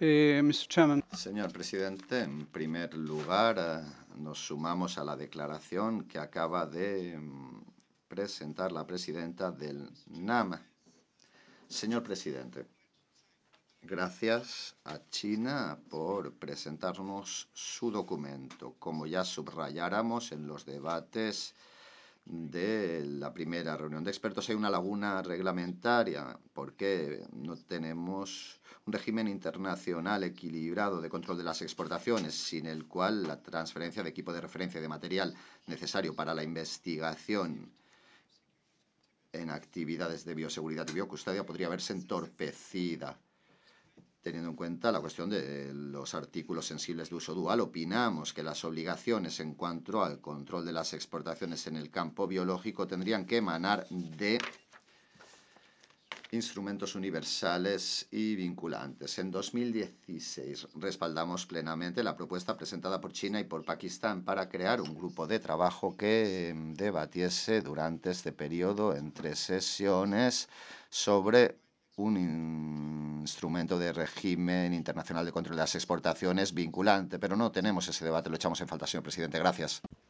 Mr. Chairman. Señor presidente, en primer lugar, nos sumamos a la declaración que acaba de presentar la presidenta del NAM. Señor presidente, gracias a China por presentarnos su documento. Como ya subrayáramos en los debates de la primera reunión de expertos, hay una laguna reglamentaria porque no tenemos un régimen internacional equilibrado de control de las exportaciones, sin el cual la transferencia de equipo de referencia y de material necesario para la investigación en actividades de bioseguridad y biocustodia podría verse entorpecida. Teniendo en cuenta la cuestión de los artículos sensibles de uso dual, opinamos que las obligaciones en cuanto al control de las exportaciones en el campo biológico tendrían que emanar de instrumentos universales y vinculantes. En 2016 respaldamos plenamente la propuesta presentada por China y por Pakistán para crear un grupo de trabajo que debatiese durante este periodo en 3 sesiones sobre un instrumento de régimen internacional de control de las exportaciones vinculante, pero no tenemos ese debate, lo echamos en falta, señor presidente. Gracias.